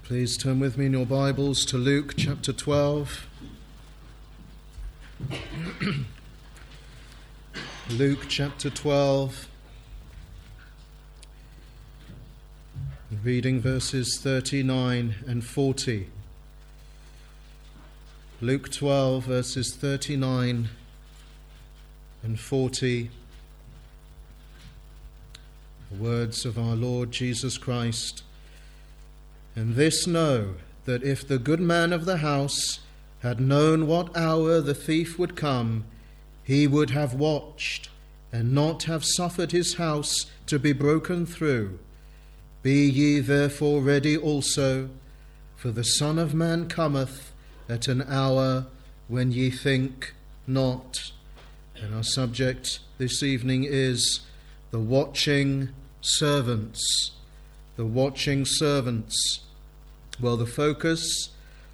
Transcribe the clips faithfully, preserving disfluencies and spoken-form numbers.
Please turn with me in your Bibles to Luke chapter twelve. Luke chapter twelve, reading verses thirty-nine and forty. Luke twelve, verses thirty-nine and forty. The words of our Lord Jesus Christ. And this know, that if the good man of the house had known what hour the thief would come, he would have watched, and not have suffered his house to be broken through. Be ye therefore ready also, for the Son of Man cometh at an hour when ye think not. And our subject this evening is the watching servants. The watching servants. Well, the focus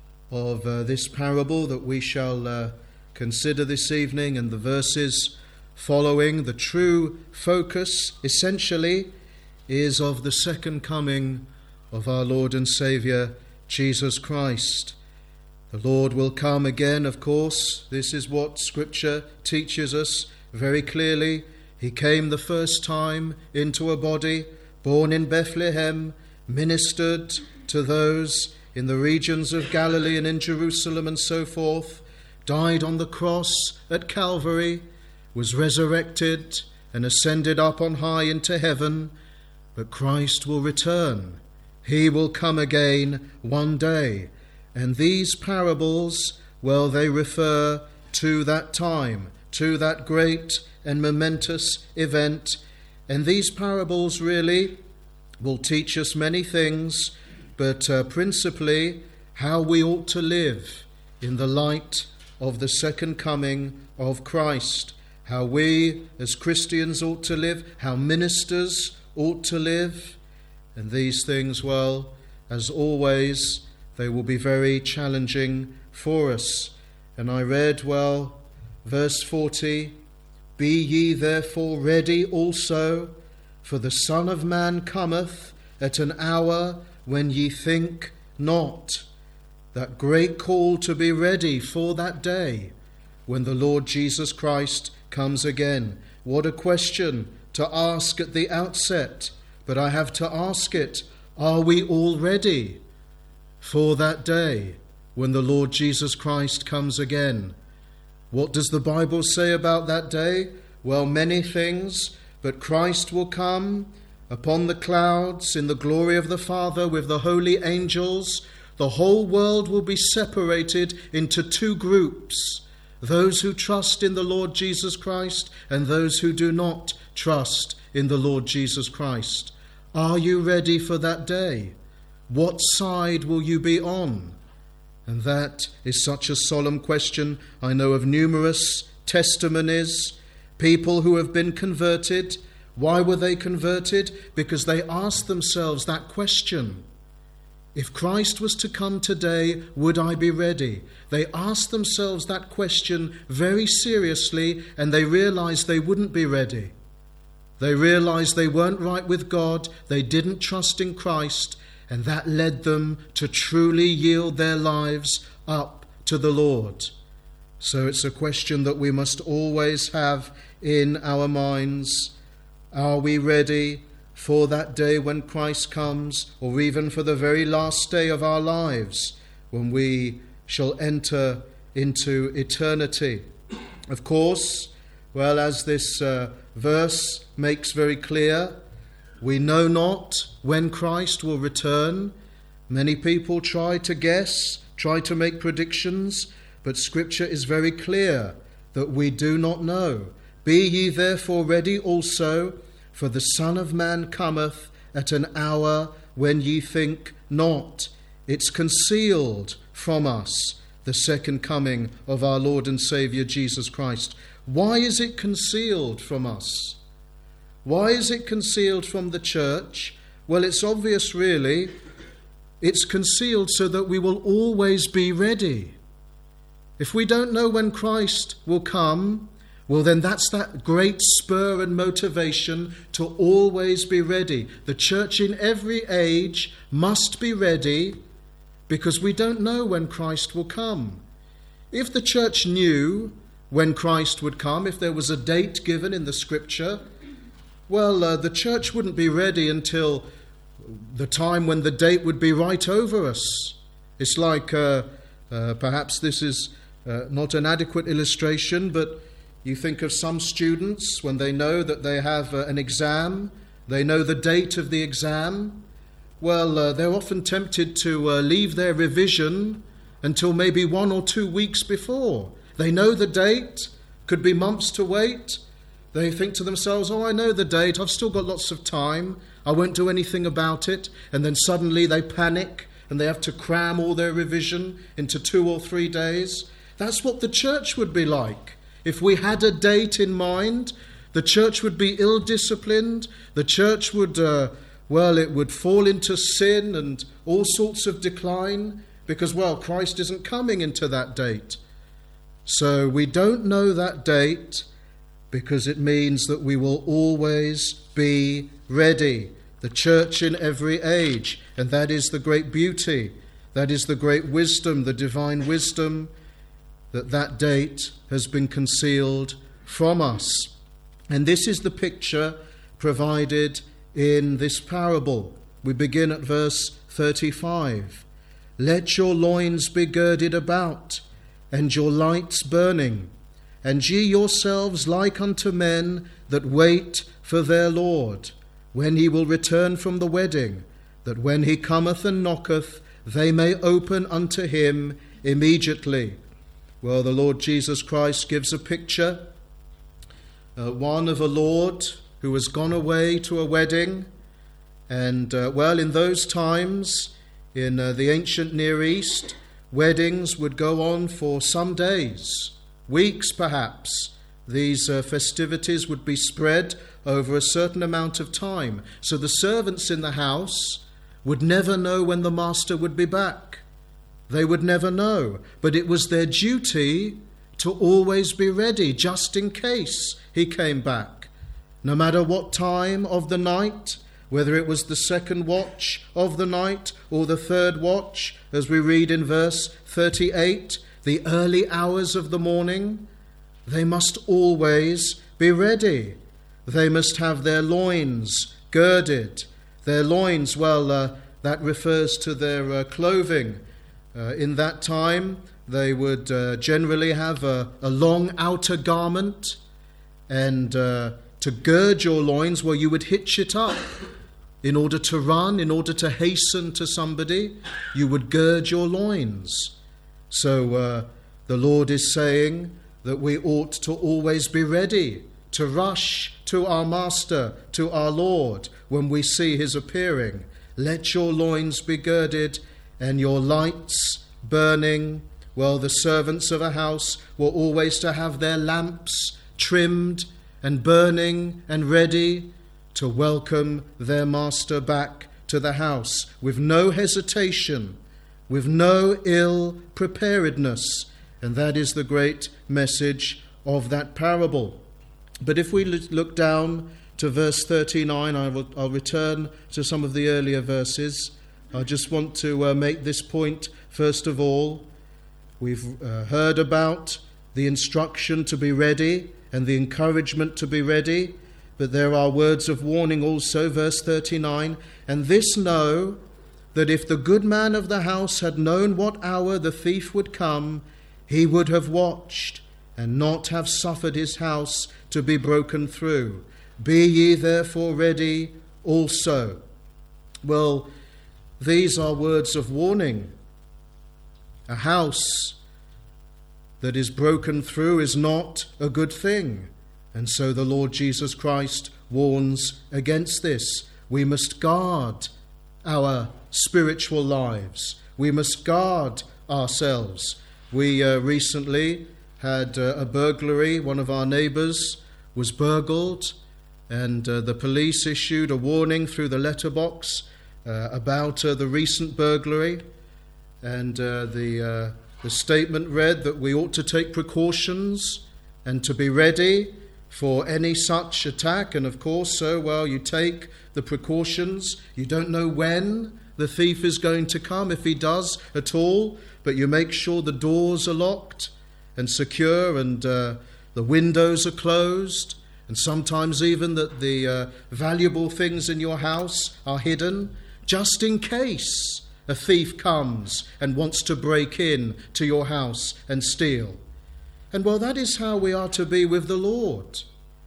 of uh, this parable that we shall uh, consider this evening and the verses following, the true focus essentially is of the second coming of our Lord and Saviour Jesus Christ. The Lord will come again, of course. This is what Scripture teaches us very clearly. He came the first time into a body, born in Bethlehem, ministered to those in the regions of Galilee and in Jerusalem and so forth, died on the cross at Calvary, was resurrected and ascended up on high into heaven. But Christ will return. He will come again one day. And these parables, well, they refer to that time, to that great and momentous event. And these parables really will teach us many things, but uh, principally how we ought to live in the light of the second coming of Christ, how we as Christians ought to live, how ministers ought to live. And these things, well, as always, they will be very challenging for us. And I read, well, verse forty, Be ye therefore ready also, for the Son of Man cometh at an hour when ye think not. That great call to be ready for that day when the Lord Jesus Christ comes again. What a question to ask at the outset, but I have to ask it, are we all ready for that day when the Lord Jesus Christ comes again? What does the Bible say about that day? Well, many things, but Christ will come upon the clouds in the glory of the Father with the holy angels. The whole world will be separated into two groups, those who trust in the Lord Jesus Christ and those who do not trust in the Lord Jesus Christ. Are you ready for that day? What side will you be on? And that is such a solemn question. I know of numerous testimonies, people who have been converted. Why were they converted? Because they asked themselves that question. If Christ was to come today, would I be ready? They asked themselves that question very seriously, and they realized they wouldn't be ready. They realized they weren't right with God, they didn't trust in Christ, and that led them to truly yield their lives up to the Lord. So it's a question that we must always have in our minds. Are we ready for that day when Christ comes, or even for the very last day of our lives when we shall enter into eternity? Of course, well, as this uh, verse makes very clear, we know not when Christ will return. Many people try to guess, try to make predictions, but Scripture is very clear that we do not know. Be ye therefore ready also, for the Son of Man cometh at an hour when ye think not. It's concealed from us, the second coming of our Lord and Saviour Jesus Christ. Why is it concealed from us? Why is it concealed from the church? Well, it's obvious really. It's concealed so that we will always be ready. If we don't know when Christ will come, well, then that's that great spur and motivation to always be ready. The church in every age must be ready because we don't know when Christ will come. If the church knew when Christ would come, if there was a date given in the Scripture, well, uh, the church wouldn't be ready until the time when the date would be right over us. It's like, uh, uh, perhaps this is uh, not an adequate illustration, but you think of some students when they know that they have uh, an exam, they know the date of the exam. Well, uh, they're often tempted to uh, leave their revision until maybe one or two weeks before. They know the date, could be months to wait. They think to themselves, oh, I know the date, I've still got lots of time, I won't do anything about it. And then suddenly they panic and they have to cram all their revision into two or three days. That's what the church would be like. If we had a date in mind, the church would be ill-disciplined, the church would, uh, well, it would fall into sin and all sorts of decline, because, well, Christ isn't coming into that date. So we don't know that date because it means that we will always be ready, the church in every age, and that is the great beauty, that is the great wisdom, the divine wisdom, that that date has been concealed from us. And this is the picture provided in this parable. We begin at verse thirty-five. Let your loins be girded about, and your lights burning, and ye yourselves like unto men that wait for their Lord, when he will return from the wedding, that when he cometh and knocketh, they may open unto him immediately. Well, the Lord Jesus Christ gives a picture, uh, one of a Lord who has gone away to a wedding. And, uh, well, in those times, in uh, the ancient Near East, weddings would go on for some days, weeks perhaps. These uh, festivities would be spread over a certain amount of time. So the servants in the house would never know when the master would be back. They would never know, but it was their duty to always be ready, just in case he came back. No matter what time of the night, whether it was the second watch of the night or the third watch, as we read in verse thirty-eight, the early hours of the morning, they must always be ready. They must have their loins girded. Their loins, well, uh, that refers to their uh, clothing. Uh, in that time, they would uh, generally have a, a long outer garment, and uh, to gird your loins, well, you would hitch it up. In order to run, in order to hasten to somebody, you would gird your loins. So uh, the Lord is saying that we ought to always be ready to rush to our Master, to our Lord, when we see his appearing. Let your loins be girded and your lights burning. Well, the servants of a house were always to have their lamps trimmed and burning and ready to welcome their master back to the house with no hesitation, with no ill preparedness. And that is the great message of that parable. But if we look down to verse thirty-nine, I will, I'll return to some of the earlier verses. I just want to uh, make this point first of all. We've uh, heard about the instruction to be ready and the encouragement to be ready. But there are words of warning also, verse thirty-nine. And this know, that if the good man of the house had known what hour the thief would come, he would have watched, and not have suffered his house to be broken through. Be ye therefore ready also. Well, these are words of warning. A house that is broken through is not a good thing. And so the Lord Jesus Christ warns against this. We must guard our spiritual lives. We must guard ourselves. We uh, recently had uh, a burglary. One of our neighbours was burgled, and uh, the police issued a warning through the letterbox uh, about uh, the recent burglary. And uh, the, uh, the statement read that we ought to take precautions and to be ready for any such attack. And of course, so well, you take the precautions. You don't know when the thief is going to come, if he does at all, but you make sure the doors are locked and secure and uh, the windows are closed, and sometimes even that the uh, valuable things in your house are hidden, just in case a thief comes and wants to break in to your house and steal. And well, that is how we are to be with the Lord.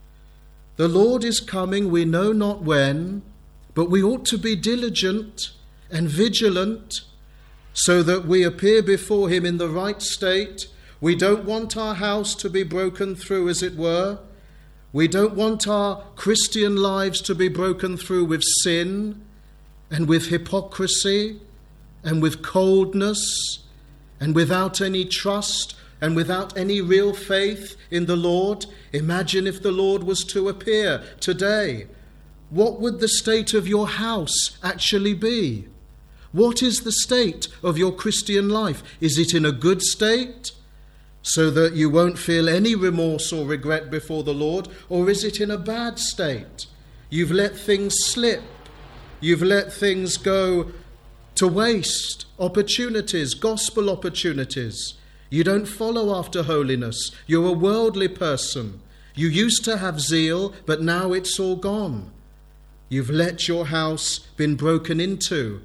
The Lord is coming, we know not when, but we ought to be diligent and vigilant so that we appear before him in the right state. We don't want our house to be broken through, as it were. We don't want our Christian lives to be broken through with sin and with hypocrisy and with coldness and without any trust and without any real faith in the Lord. Imagine if the Lord was to appear today. What would the state of your house actually be? What is the state of your Christian life? Is it in a good state, so that you won't feel any remorse or regret before the Lord? Or is it in a bad state? You've let things slip. You've let things go to waste, opportunities, gospel opportunities. You don't follow after holiness. You're a worldly person. You used to have zeal, but now it's all gone. You've let your house been broken into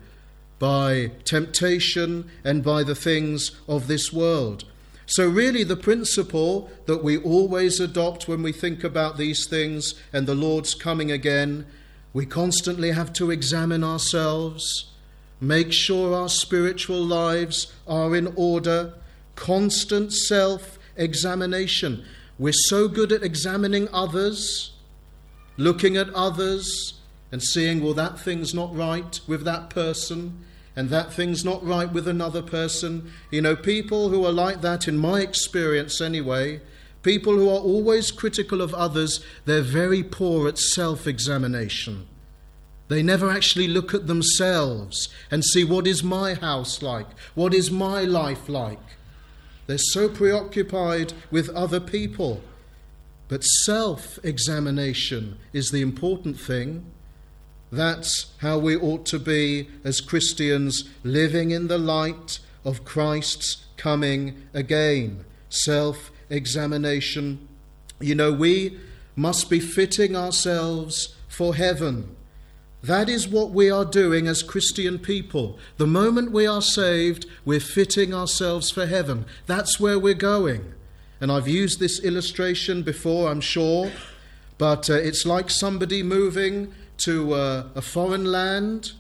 by temptation and by the things of this world. So really the principle that we always adopt when we think about these things and the Lord's coming again, we constantly have to examine ourselves, make sure our spiritual lives are in order, constant self-examination. We're so good at examining others, looking at others and seeing, well, that thing's not right with that person, and that thing's not right with another person. You know, people who are like that, in my experience anyway, people who are always critical of others, they're very poor at self-examination. They never actually look at themselves and see, what is my house like? What is my life like? They're so preoccupied with other people. But self-examination is the important thing. That's how we ought to be as Christians, living in the light of Christ's coming again. Self-examination. You know, we must be fitting ourselves for heaven. That is what we are doing as Christian people. The moment we are saved, we're fitting ourselves for heaven. That's where we're going. And I've used this illustration before, I'm sure, but uh, it's like somebody moving to uh, a foreign land,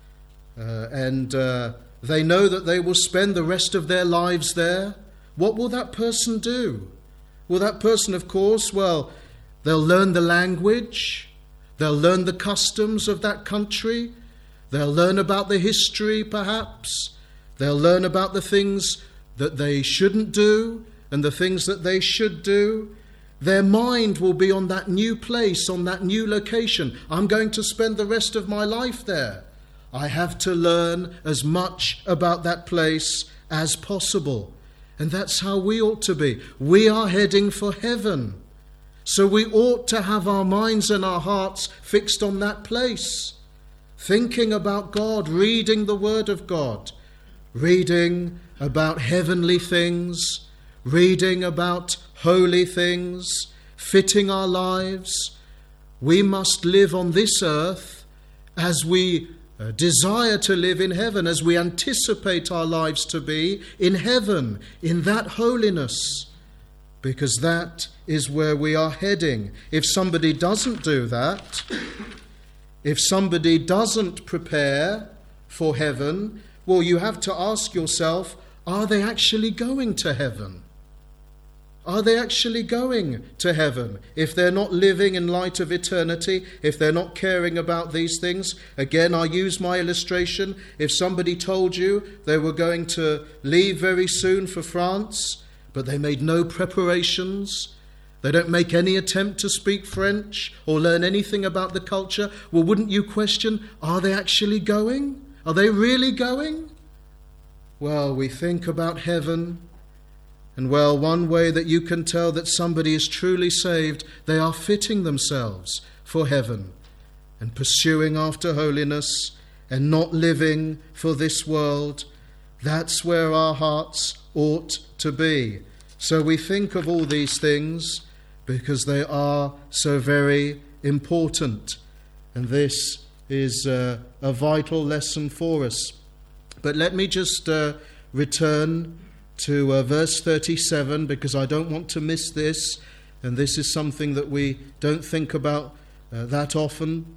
uh, and uh, they know that they will spend the rest of their lives there. What will that person do? Well, that person, of course, well, they'll learn the language, they'll learn the customs of that country, they'll learn about the history, perhaps, they'll learn about the things that they shouldn't do and the things that they should do. Their mind will be on that new place, on that new location. I'm going to spend the rest of my life there. I have to learn as much about that place as possible. And that's how we ought to be. We are heading for heaven. So we ought to have our minds and our hearts fixed on that place, thinking about God, reading the Word of God, reading about heavenly things, reading about holy things, fitting our lives. We must live on this earth as we uh, desire to live in heaven, as we anticipate our lives to be in heaven, in that holiness, because that is where we are heading. If somebody doesn't do that, if somebody doesn't prepare for heaven, well, you have to ask yourself, are they actually going to heaven? Are they actually going to heaven? If they're not living in light of eternity, if they're not caring about these things, again, I use my illustration. If somebody told you they were going to leave very soon for France, but they made no preparations, they don't make any attempt to speak French or learn anything about the culture, well, wouldn't you question, are they actually going? Are they really going? Well, we think about heaven. And well, one way that you can tell that somebody is truly saved, they are fitting themselves for heaven and pursuing after holiness and not living for this world. That's where our hearts ought to be. So we think of all these things because they are so very important. And this is uh, a vital lesson for us. But let me just uh, return to uh, verse thirty-seven, because I don't want to miss this. And this is something that we don't think about uh, that often.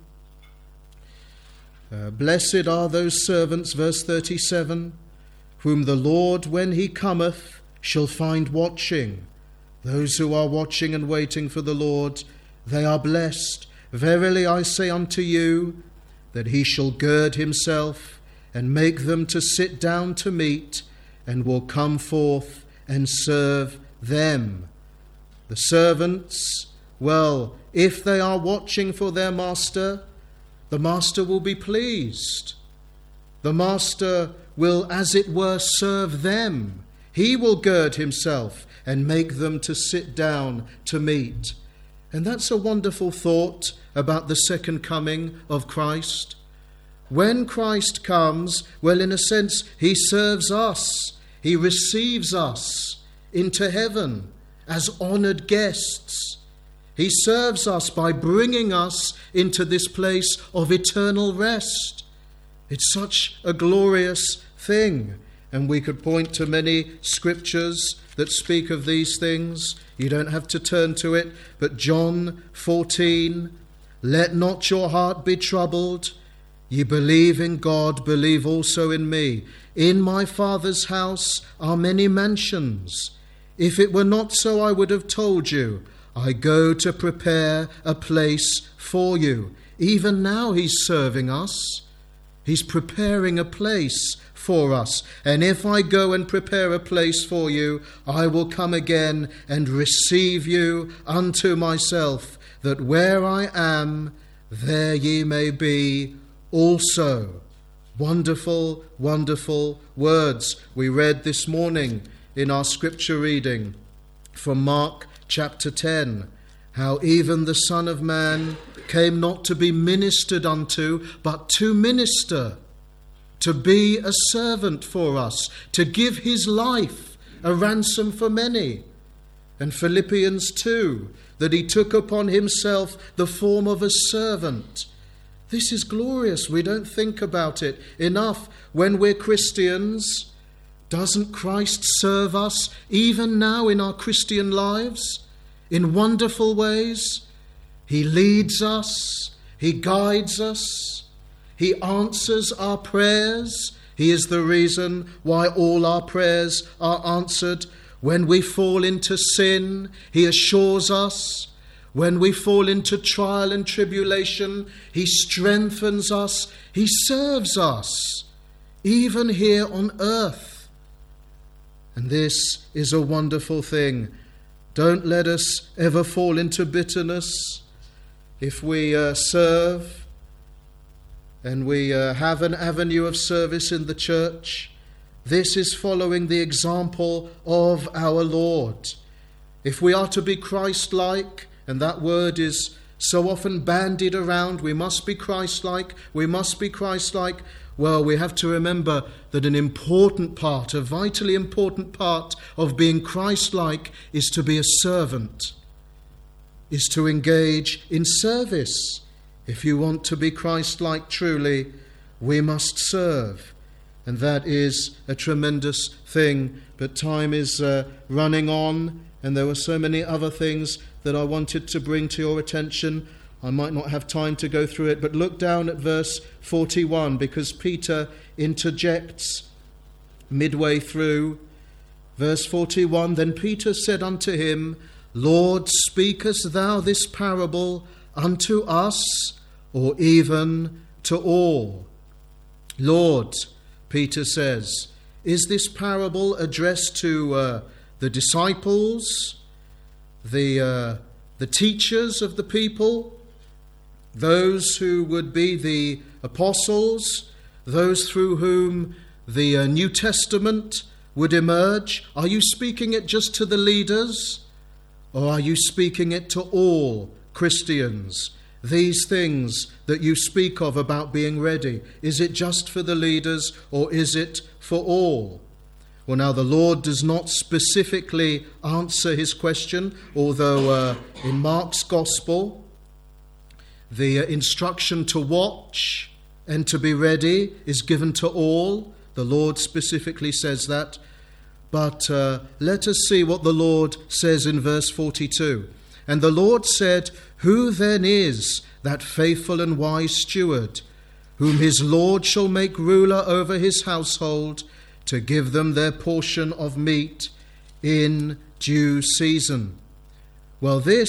Uh, Blessed are those servants, verse thirty-seven, whom the Lord, when he cometh, shall find watching. Those who are watching and waiting for the Lord, they are blessed. Verily I say unto you, that he shall gird himself, and make them to sit down to meat, and will come forth and serve them. The servants, well, if they are watching for their master, the master will be pleased. The master will, as it were, serve them. He will gird himself and make them to sit down to meat. And that's a wonderful thought about the second coming of Christ. When Christ comes, well, in a sense, he serves us. He receives us into heaven as honoured guests. He serves us by bringing us into this place of eternal rest. It's such a glorious thing. And we could point to many scriptures that speak of these things. You don't have to turn to it. But John fourteen, let not your heart be troubled. Ye believe in God, believe also in me. In my Father's house are many mansions. If it were not so, I would have told you. I go to prepare a place for you. Even now he's serving us. He's preparing a place for us. And if I go and prepare a place for you, I will come again and receive you unto myself, that where I am, there ye may be also. Wonderful, wonderful words we read this morning in our scripture reading from Mark chapter ten, how even the Son of Man came not to be ministered unto, but to minister, to be a servant for us, to give his life a ransom for many. And Philippians two, that he took upon himself the form of a servant. This is glorious. We don't think about it enough when we're Christians. Doesn't Christ serve us even now in our Christian lives in wonderful ways? He leads us. He guides us. He answers our prayers. He is the reason why all our prayers are answered. When we fall into sin, he assures us. When we fall into trial and tribulation, he strengthens us. He serves us, even here on earth. And this is a wonderful thing. Don't let us ever fall into bitterness. If we uh, serve and we uh, have an avenue of service in the church, this is following the example of our Lord. If we are to be Christ-like, and that word is so often bandied around, we must be Christ-like, we must be Christ-like. Well, we have to remember that an important part, a vitally important part of being Christ-like is to be a servant, is to engage in service. If you want to be Christ-like truly, we must serve. And that is a tremendous thing. But time is uh, running on, and there were so many other things that I wanted to bring to your attention. I might not have time to go through it, but look down at verse forty-one, because Peter interjects midway through. Verse forty-one, then Peter said unto him, Lord, speakest thou this parable unto us, or even to all? Lord, Peter says, is this parable addressed to uh, the disciples, the uh, the teachers of the people, those who would be the apostles, those through whom the uh, New Testament would emerge? Are you speaking it just to the leaders, or are you speaking it to all Christians? these things that you speak of about being ready? Is it just for the leaders, or is it for all? Well, now the Lord does not specifically answer his question, although uh, in Mark's Gospel, the uh, instruction to watch and to be ready is given to all. The Lord specifically says that. But uh, let us see what the Lord says in verse forty-two. And the Lord said, Who then is that faithful and wise steward, whom his Lord shall make ruler over his household, to give them their portion of meat in due season? Well, this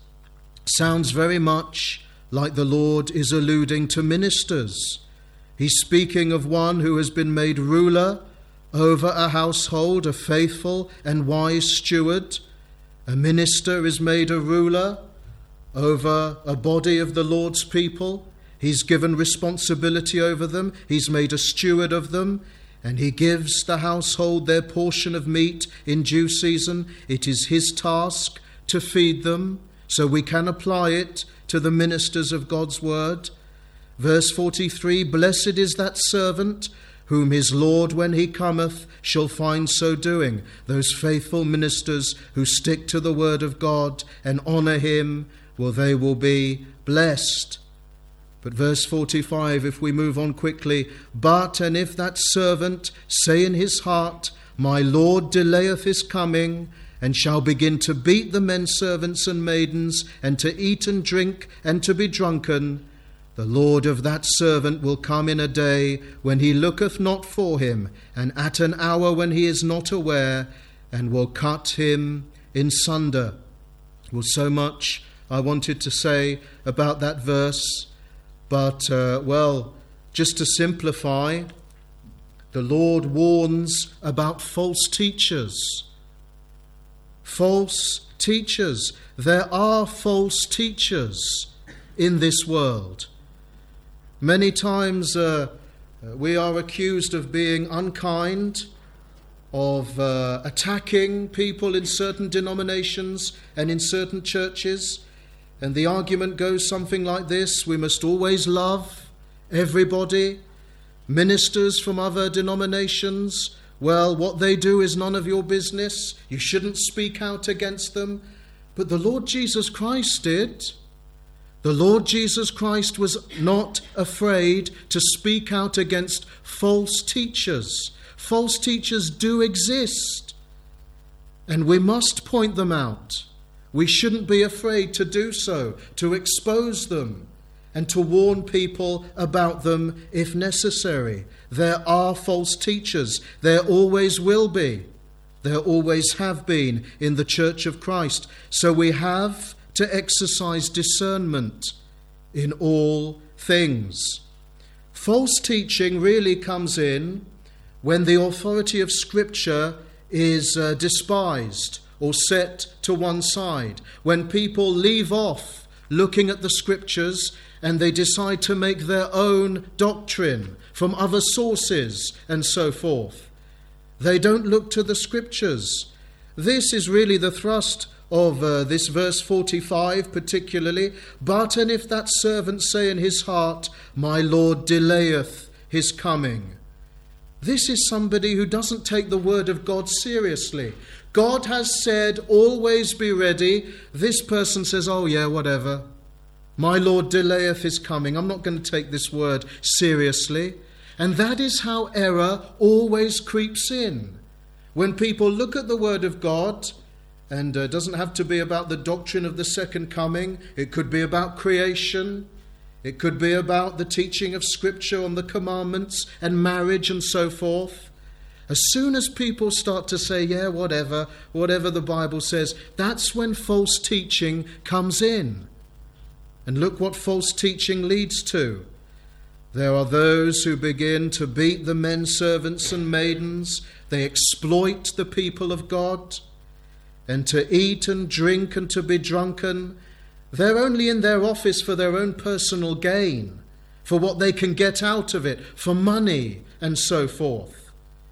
sounds very much like the Lord is alluding to ministers. He's speaking of one who has been made ruler over a household, a faithful and wise steward. A minister is made a ruler over a body of the Lord's people. He's given responsibility over them. He's made a steward of them. And he gives the household their portion of meat in due season. It is his task to feed them, so we can apply it to the ministers of God's word. Verse forty-three, Blessed is that servant whom his Lord, when he cometh, shall find so doing. Those faithful ministers who stick to the word of God and honour him, well, they will be blessed. But verse forty-five, if we move on quickly, But, and if that servant say in his heart, My Lord delayeth his coming, and shall begin to beat the men servants and maidens, and to eat and drink, and to be drunken, the Lord of that servant will come in a day when he looketh not for him, and at an hour when he is not aware, and will cut him in sunder. Well, so much I wanted to say about that verse, but, uh, well, just to simplify, the Lord warns about false teachers. False teachers. There are false teachers in this world. Many times uh, we are accused of being unkind, of uh, attacking people in certain denominations and in certain churches. And the argument goes something like this: we must always love everybody. Ministers from other denominations, well, what they do is none of your business. You shouldn't speak out against them. But the Lord Jesus Christ did. The Lord Jesus Christ was not afraid to speak out against false teachers. False teachers do exist, and we must point them out. We shouldn't be afraid to do so, to expose them, and to warn people about them if necessary. There are false teachers. There always will be. There always have been in the Church of Christ. So we have to exercise discernment in all things. False teaching really comes in when the authority of Scripture is uh, despised or set to one side, when people leave off looking at the Scriptures and they decide to make their own doctrine from other sources and so forth. They don't look to the Scriptures. This is really the thrust of uh, this verse forty-five particularly. But, and if that servant say in his heart, My Lord delayeth his coming. This is somebody who doesn't take the word of God seriously. God has said, always be ready. This person says, oh yeah, whatever. My Lord delayeth his coming. I'm not going to take this word seriously. And that is how error always creeps in. When people look at the word of God, and it uh, doesn't have to be about the doctrine of the second coming. It could be about creation. It could be about the teaching of Scripture on the commandments and marriage and so forth. As soon as people start to say, yeah, whatever, whatever the Bible says, that's when false teaching comes in. And look what false teaching leads to. There are those who begin to beat the men servants and maidens. They exploit the people of God. And to eat and drink and to be drunken. They're only in their office for their own personal gain, for what they can get out of it, for money and so forth.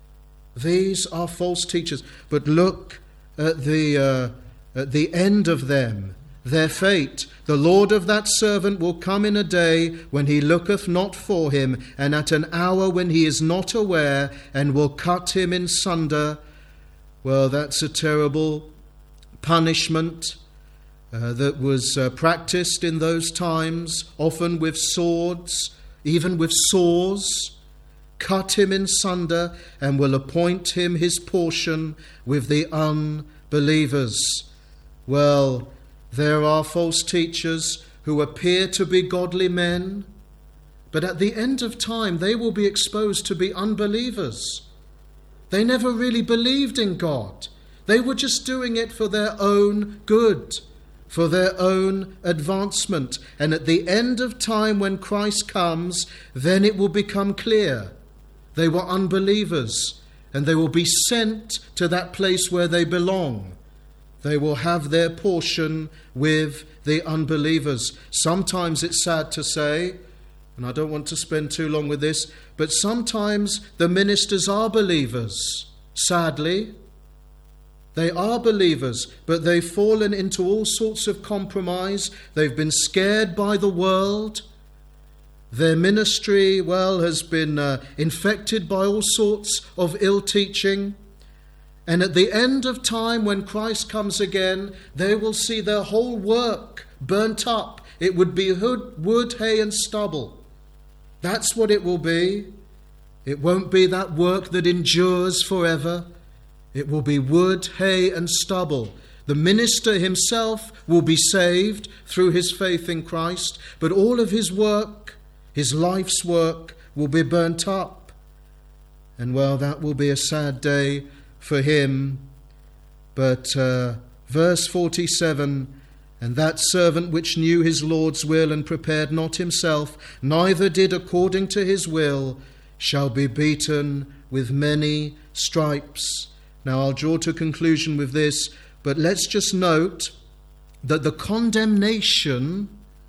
These are false teachers. But look at the, uh, at the end of them. their fate. The Lord of that servant will come in a day when he looketh not for him, and at an hour when he is not aware, and will cut him in sunder. Well, that's a terrible punishment uh, that was uh, practiced in those times, often with swords, even with saws. Cut him in sunder, and will appoint him his portion with the unbelievers. Well, there are false teachers who appear to be godly men, but at the end of time they will be exposed to be unbelievers. They never really believed in God. They were just doing it for their own good, for their own advancement. And at the end of time, when Christ comes, then it will become clear they were unbelievers, and they will be sent to that place where they belong. They will have their portion with the unbelievers. Sometimes it's sad to say, and I don't want to spend too long with this, but sometimes the ministers are believers. Sadly, they are believers, but they've fallen into all sorts of compromise. They've been scared by the world. Their ministry, well, has been uh, infected by all sorts of ill teaching. And at the end of time, when Christ comes again, they will see their whole work burnt up. It would be wood, hay, and stubble. That's what it will be. It won't be that work that endures forever. It will be wood, hay, and stubble. The minister himself will be saved through his faith in Christ, but all of his work, his life's work, will be burnt up. And well, that will be a sad day for him. But uh, verse forty-seven, and that servant which knew his Lord's will and prepared not himself, neither did according to his will, shall be beaten with many stripes. Now I'll draw to conclusion with this, but let's just note that the condemnation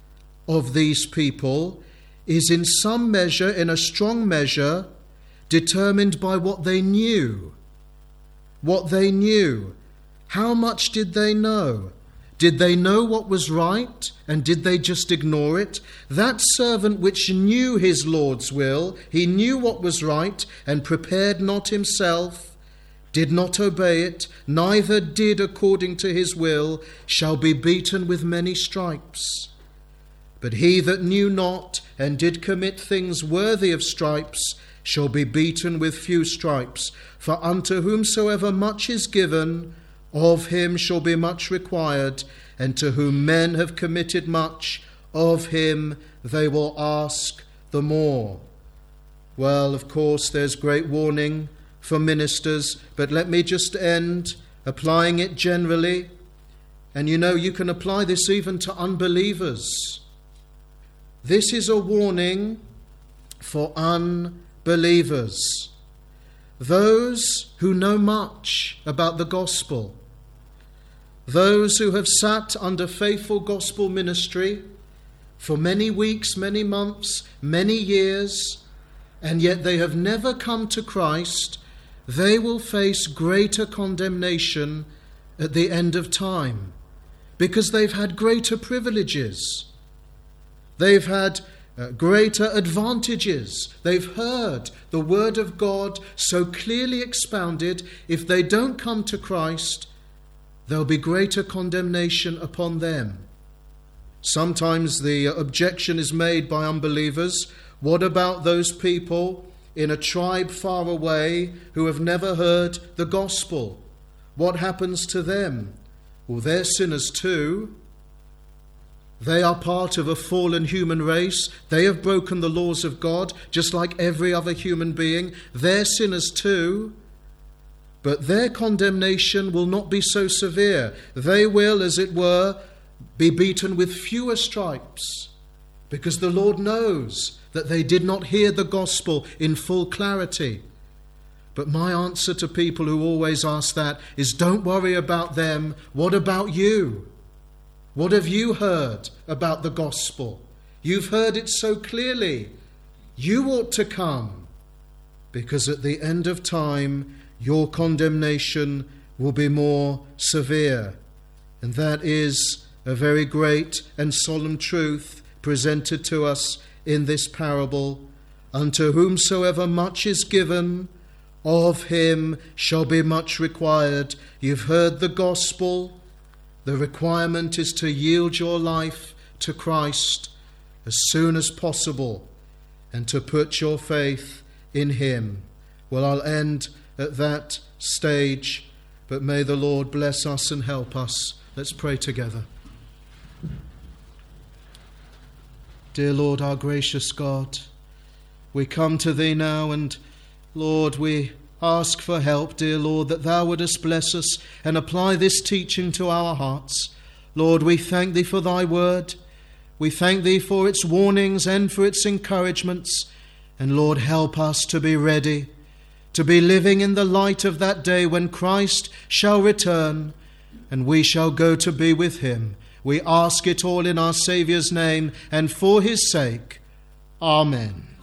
of these people is in some measure, in a strong measure, determined by what they knew. What they knew. How much did they know? Did they know what was right, and did they just ignore it? That servant which knew his Lord's will, he knew what was right, and prepared not himself, did not obey it, neither did according to his will, shall be beaten with many stripes. But he that knew not, and did commit things worthy of stripes, shall be beaten with few stripes. For unto whomsoever much is given, of him shall be much required, and to whom men have committed much, of him they will ask the more. Well, of course, there's great warning for ministers, but let me just end applying it generally. And you know, you can apply this even to unbelievers. This is a warning for unbelievers, those who know much about the gospel, those who have sat under faithful gospel ministry for many weeks, many months, many years, and yet they have never come to Christ. They will face greater condemnation at the end of time because they've had greater privileges. They've had uh, greater advantages. They've heard the word of God so clearly expounded. If they don't come to Christ, there'll be greater condemnation upon them. Sometimes the objection is made by unbelievers, what about those people in a tribe far away who have never heard the gospel? What happens to them? Well, they're sinners too. They are part of a fallen human race. They have broken the laws of God, just like every other human being. They're sinners too. But their condemnation will not be so severe. They will, as it were, be beaten with fewer stripes, because the Lord knows that they did not hear the gospel in full clarity. But my answer to people who always ask that is, don't worry about them. What about you? What have you heard about the gospel? You've heard it so clearly. You ought to come, because at the end of time, your condemnation will be more severe. And that is a very great and solemn truth presented to us in this parable. Unto whomsoever much is given, of him shall be much required. You've heard the gospel. The requirement is to yield your life to Christ as soon as possible and to put your faith in him. Well, I'll end at that stage, but may the Lord bless us and help us. Let's pray together. Dear Lord, our gracious God, we come to thee now, and Lord, we ask for help, dear Lord, that thou wouldest bless us and apply this teaching to our hearts. Lord, we thank thee for thy word. We thank thee for its warnings and for its encouragements. And Lord, help us to be ready, to be living in the light of that day when Christ shall return and we shall go to be with him. We ask it all in our Saviour's name and for his sake. Amen.